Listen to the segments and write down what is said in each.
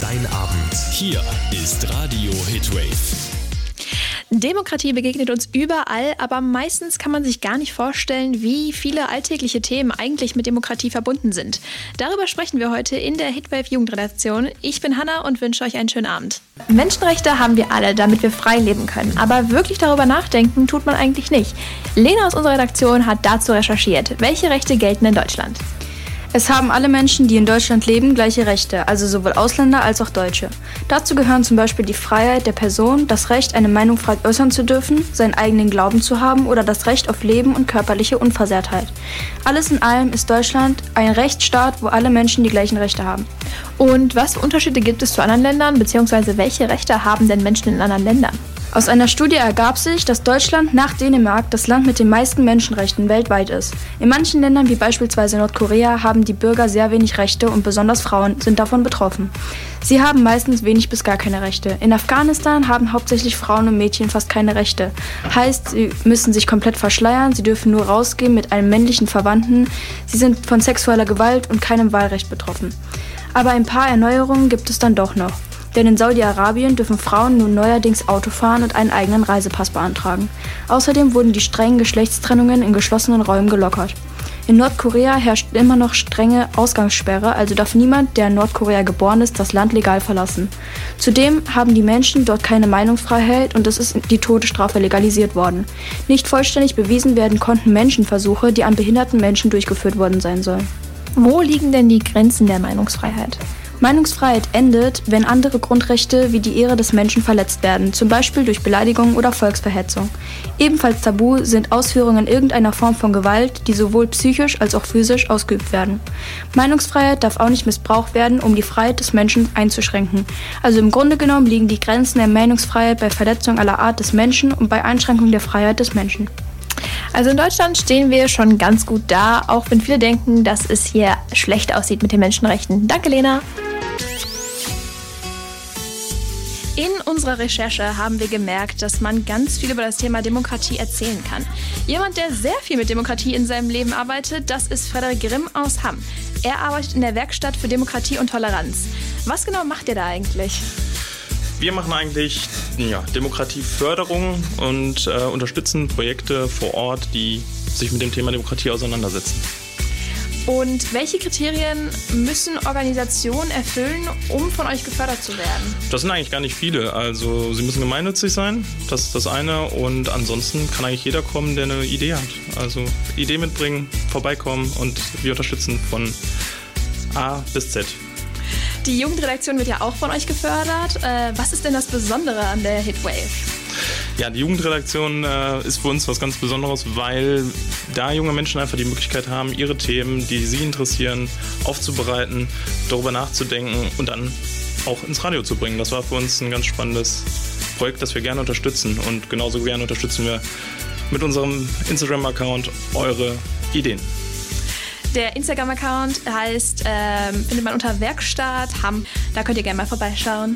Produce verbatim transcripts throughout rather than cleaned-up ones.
dein Abend. Hier ist Radio Hitwave. Demokratie begegnet uns überall, aber meistens kann man sich gar nicht vorstellen, wie viele alltägliche Themen eigentlich mit Demokratie verbunden sind. Darüber sprechen wir heute in der Hitwave Jugendredaktion. Ich bin Hanna und wünsche euch einen schönen Abend. Menschenrechte haben wir alle, damit wir frei leben können. Aber wirklich darüber nachdenken tut man eigentlich nicht. Lena aus unserer Redaktion hat dazu recherchiert. Welche Rechte gelten in Deutschland? Es haben alle Menschen, die in Deutschland leben, gleiche Rechte, also sowohl Ausländer als auch Deutsche. Dazu gehören zum Beispiel die Freiheit der Person, das Recht, eine Meinung frei äußern zu dürfen, seinen eigenen Glauben zu haben oder das Recht auf Leben und körperliche Unversehrtheit. Alles in allem ist Deutschland ein Rechtsstaat, wo alle Menschen die gleichen Rechte haben. Und was für Unterschiede gibt es zu anderen Ländern, beziehungsweise welche Rechte haben denn Menschen in anderen Ländern? Aus einer Studie ergab sich, dass Deutschland nach Dänemark das Land mit den meisten Menschenrechten weltweit ist. In manchen Ländern, wie beispielsweise Nordkorea, haben die Bürger sehr wenig Rechte und besonders Frauen sind davon betroffen. Sie haben meistens wenig bis gar keine Rechte. In Afghanistan haben hauptsächlich Frauen und Mädchen fast keine Rechte. Heißt, sie müssen sich komplett verschleiern, sie dürfen nur rausgehen mit einem männlichen Verwandten, sie sind von sexueller Gewalt und keinem Wahlrecht betroffen. Aber ein paar Erneuerungen gibt es dann doch noch. Denn in Saudi-Arabien dürfen Frauen nun neuerdings Auto fahren und einen eigenen Reisepass beantragen. Außerdem wurden die strengen Geschlechtstrennungen in geschlossenen Räumen gelockert. In Nordkorea herrscht immer noch strenge Ausgangssperre, also darf niemand, der in Nordkorea geboren ist, das Land legal verlassen. Zudem haben die Menschen dort keine Meinungsfreiheit und es ist die Todesstrafe legalisiert worden. Nicht vollständig bewiesen werden konnten Menschenversuche, die an behinderten Menschen durchgeführt worden sein sollen. Wo liegen denn die Grenzen der Meinungsfreiheit? Meinungsfreiheit endet, wenn andere Grundrechte wie die Ehre des Menschen verletzt werden, zum Beispiel durch Beleidigung oder Volksverhetzung. Ebenfalls tabu sind Ausführungen irgendeiner Form von Gewalt, die sowohl psychisch als auch physisch ausgeübt werden. Meinungsfreiheit darf auch nicht missbraucht werden, um die Freiheit des Menschen einzuschränken. Also im Grunde genommen liegen die Grenzen der Meinungsfreiheit bei Verletzung aller Art des Menschen und bei Einschränkung der Freiheit des Menschen. Also in Deutschland stehen wir schon ganz gut da, auch wenn viele denken, dass es hier schlecht aussieht mit den Menschenrechten. Danke, Lena. In unserer Recherche haben wir gemerkt, dass man ganz viel über das Thema Demokratie erzählen kann. Jemand, der sehr viel mit Demokratie in seinem Leben arbeitet, das ist Frederik Grimm aus Hamm. Er arbeitet in der Werkstatt für Demokratie und Toleranz. Was genau macht ihr da eigentlich? Wir machen eigentlich ja, Demokratieförderung und äh, unterstützen Projekte vor Ort, die sich mit dem Thema Demokratie auseinandersetzen. Und welche Kriterien müssen Organisationen erfüllen, um von euch gefördert zu werden? Das sind eigentlich gar nicht viele. Also sie müssen gemeinnützig sein, das ist das eine. Und ansonsten kann eigentlich jeder kommen, der eine Idee hat. Also Idee mitbringen, vorbeikommen und wir unterstützen von A bis Z. Die Jugendredaktion wird ja auch von euch gefördert. Äh, was ist denn das Besondere an der Hitwave? Ja, die Jugendredaktion äh, ist für uns was ganz Besonderes, weil da junge Menschen einfach die Möglichkeit haben, ihre Themen, die sie interessieren, aufzubereiten, darüber nachzudenken und dann auch ins Radio zu bringen. Das war für uns ein ganz spannendes Projekt, das wir gerne unterstützen. Und genauso gerne unterstützen wir mit unserem Instagram-Account eure Ideen. Der Instagram-Account heißt, ähm, findet man unter Werkstatt Hamm. Da könnt ihr gerne mal vorbeischauen.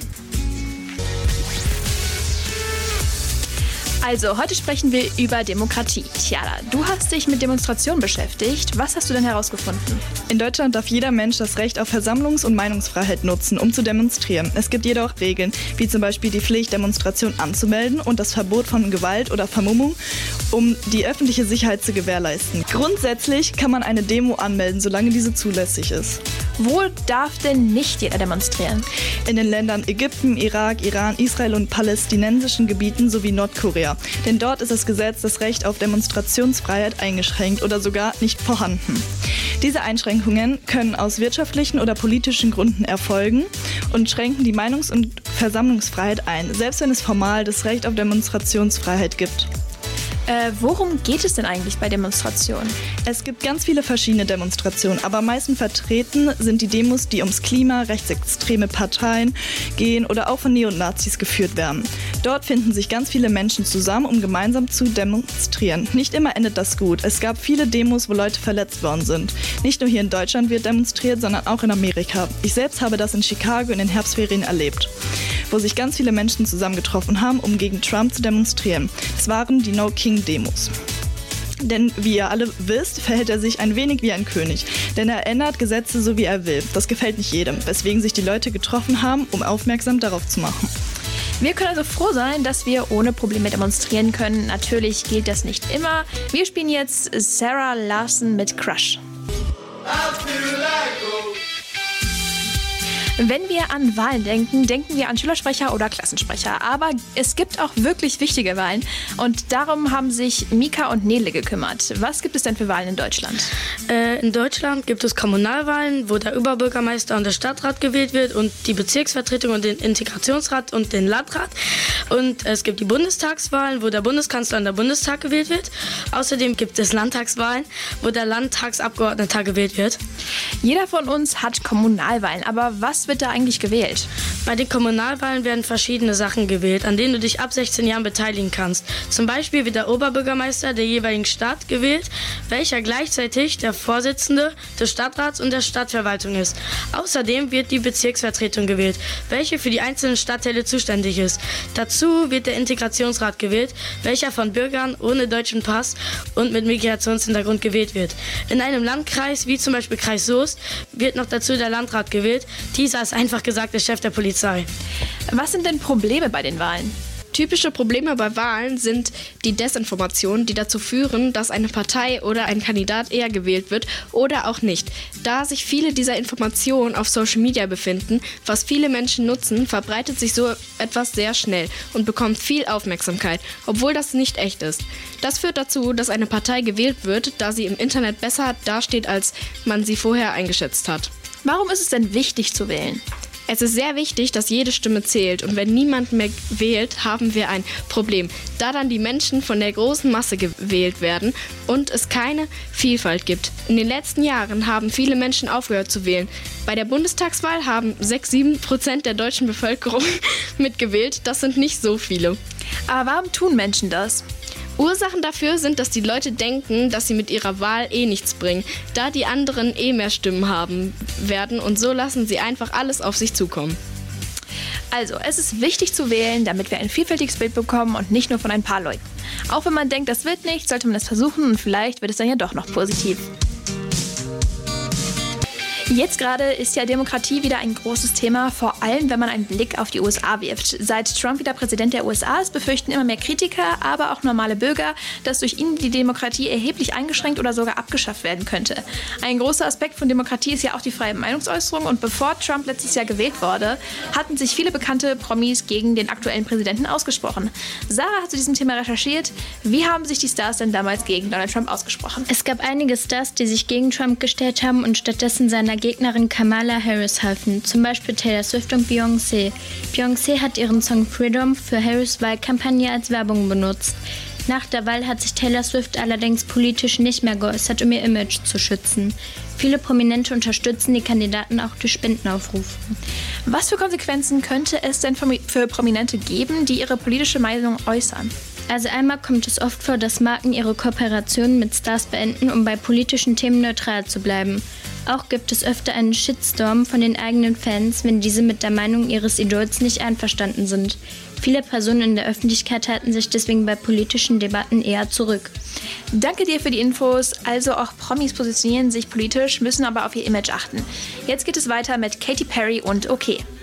Also, heute sprechen wir über Demokratie. Tiara, du hast dich mit Demonstrationen beschäftigt. Was hast du denn herausgefunden? In Deutschland darf jeder Mensch das Recht auf Versammlungs- und Meinungsfreiheit nutzen, um zu demonstrieren. Es gibt jedoch Regeln, wie zum Beispiel die Pflicht, Demonstrationen anzumelden und das Verbot von Gewalt oder Vermummung, um die öffentliche Sicherheit zu gewährleisten. Grundsätzlich kann man eine Demo anmelden, solange diese zulässig ist. Wo darf denn nicht jeder demonstrieren? In den Ländern Ägypten, Irak, Iran, Israel und palästinensischen Gebieten sowie Nordkorea. Denn dort ist das Gesetz das Recht auf Demonstrationsfreiheit eingeschränkt oder sogar nicht vorhanden. Diese Einschränkungen können aus wirtschaftlichen oder politischen Gründen erfolgen und schränken die Meinungs- und Versammlungsfreiheit ein, selbst wenn es formal das Recht auf Demonstrationsfreiheit gibt. Äh, worum geht es denn eigentlich bei Demonstrationen? Es gibt ganz viele verschiedene Demonstrationen, aber am meisten vertreten sind die Demos, die ums Klima, rechtsextreme Parteien gehen oder auch von Neonazis geführt werden. Dort finden sich ganz viele Menschen zusammen, um gemeinsam zu demonstrieren. Nicht immer endet das gut. Es gab viele Demos, wo Leute verletzt worden sind. Nicht nur hier in Deutschland wird demonstriert, sondern auch in Amerika. Ich selbst habe das in Chicago in den Herbstferien erlebt, wo sich ganz viele Menschen zusammengetroffen haben, um gegen Trump zu demonstrieren. Es waren die No King Demos. Denn wie ihr alle wisst, verhält er sich ein wenig wie ein König. Denn er ändert Gesetze so, wie er will. Das gefällt nicht jedem, weswegen sich die Leute getroffen haben, um aufmerksam darauf zu machen. Wir können also froh sein, dass wir ohne Probleme demonstrieren können. Natürlich gilt das nicht immer. Wir spielen jetzt Sarah Larson mit Crush. Wenn wir an Wahlen denken, denken wir an Schülersprecher oder Klassensprecher. Aber es gibt auch wirklich wichtige Wahlen. Und darum haben sich Mika und Nele gekümmert. Was gibt es denn für Wahlen in Deutschland? Äh, in Deutschland gibt es Kommunalwahlen, wo der Oberbürgermeister und der Stadtrat gewählt wird und die Bezirksvertretung und den Integrationsrat und den Landrat. Und es gibt die Bundestagswahlen, wo der Bundeskanzler und der Bundestag gewählt wird. Außerdem gibt es Landtagswahlen, wo der Landtagsabgeordneter gewählt wird. Jeder von uns hat Kommunalwahlen. Aber was wird da eigentlich gewählt? Bei den Kommunalwahlen werden verschiedene Sachen gewählt, an denen du dich ab sechzehn Jahren beteiligen kannst. Zum Beispiel wird der Oberbürgermeister der jeweiligen Stadt gewählt, welcher gleichzeitig der Vorsitzende des Stadtrats und der Stadtverwaltung ist. Außerdem wird die Bezirksvertretung gewählt, welche für die einzelnen Stadtteile zuständig ist. Dazu wird der Integrationsrat gewählt, welcher von Bürgern ohne deutschen Pass und mit Migrationshintergrund gewählt wird. In einem Landkreis, wie zum Beispiel Kreis Soest, wird noch dazu der Landrat gewählt. Dieser ist einfach gesagt der Chef der Polizei. Was sind denn Probleme bei den Wahlen? Typische Probleme bei Wahlen sind die Desinformationen, die dazu führen, dass eine Partei oder ein Kandidat eher gewählt wird oder auch nicht. Da sich viele dieser Informationen auf Social Media befinden, was viele Menschen nutzen, verbreitet sich so etwas sehr schnell und bekommt viel Aufmerksamkeit, obwohl das nicht echt ist. Das führt dazu, dass eine Partei gewählt wird, da sie im Internet besser dasteht, als man sie vorher eingeschätzt hat. Warum ist es denn wichtig zu wählen? Es ist sehr wichtig, dass jede Stimme zählt und wenn niemand mehr wählt, haben wir ein Problem, da dann die Menschen von der großen Masse gewählt werden und es keine Vielfalt gibt. In den letzten Jahren haben viele Menschen aufgehört zu wählen. Bei der Bundestagswahl haben sechs bis sieben Prozent der deutschen Bevölkerung mitgewählt, das sind nicht so viele. Aber warum tun Menschen das? Ursachen dafür sind, dass die Leute denken, dass sie mit ihrer Wahl eh nichts bringen, da die anderen eh mehr Stimmen haben werden und so lassen sie einfach alles auf sich zukommen. Also, es ist wichtig zu wählen, damit wir ein vielfältiges Bild bekommen und nicht nur von ein paar Leuten. Auch wenn man denkt, das wird nichts, sollte man es versuchen und vielleicht wird es dann ja doch noch positiv. Jetzt gerade ist ja Demokratie wieder ein großes Thema, vor allem wenn man einen Blick auf die U S A wirft. Seit Trump wieder Präsident der U S A ist, befürchten immer mehr Kritiker, aber auch normale Bürger, dass durch ihn die Demokratie erheblich eingeschränkt oder sogar abgeschafft werden könnte. Ein großer Aspekt von Demokratie ist ja auch die freie Meinungsäußerung und bevor Trump letztes Jahr gewählt wurde, hatten sich viele bekannte Promis gegen den aktuellen Präsidenten ausgesprochen. Sarah hat zu diesem Thema recherchiert. Wie haben sich die Stars denn damals gegen Donald Trump ausgesprochen? Es gab einige Stars, die sich gegen Trump gestellt haben und stattdessen seiner Gegnerin Kamala Harris halfen, zum Beispiel Taylor Swift und Beyoncé. Beyoncé hat ihren Song Freedom für Harris' Wahlkampagne als Werbung benutzt. Nach der Wahl hat sich Taylor Swift allerdings politisch nicht mehr geäußert, um ihr Image zu schützen. Viele Prominente unterstützen die Kandidaten auch durch Spendenaufrufe. Was für Konsequenzen könnte es denn für Prominente geben, die ihre politische Meinung äußern? Also einmal kommt es oft vor, dass Marken ihre Kooperationen mit Stars beenden, um bei politischen Themen neutral zu bleiben. Auch gibt es öfter einen Shitstorm von den eigenen Fans, wenn diese mit der Meinung ihres Idols nicht einverstanden sind. Viele Personen in der Öffentlichkeit halten sich deswegen bei politischen Debatten eher zurück. Danke dir für die Infos. Also auch Promis positionieren sich politisch, müssen aber auf ihr Image achten. Jetzt geht es weiter mit Katy Perry und Okay.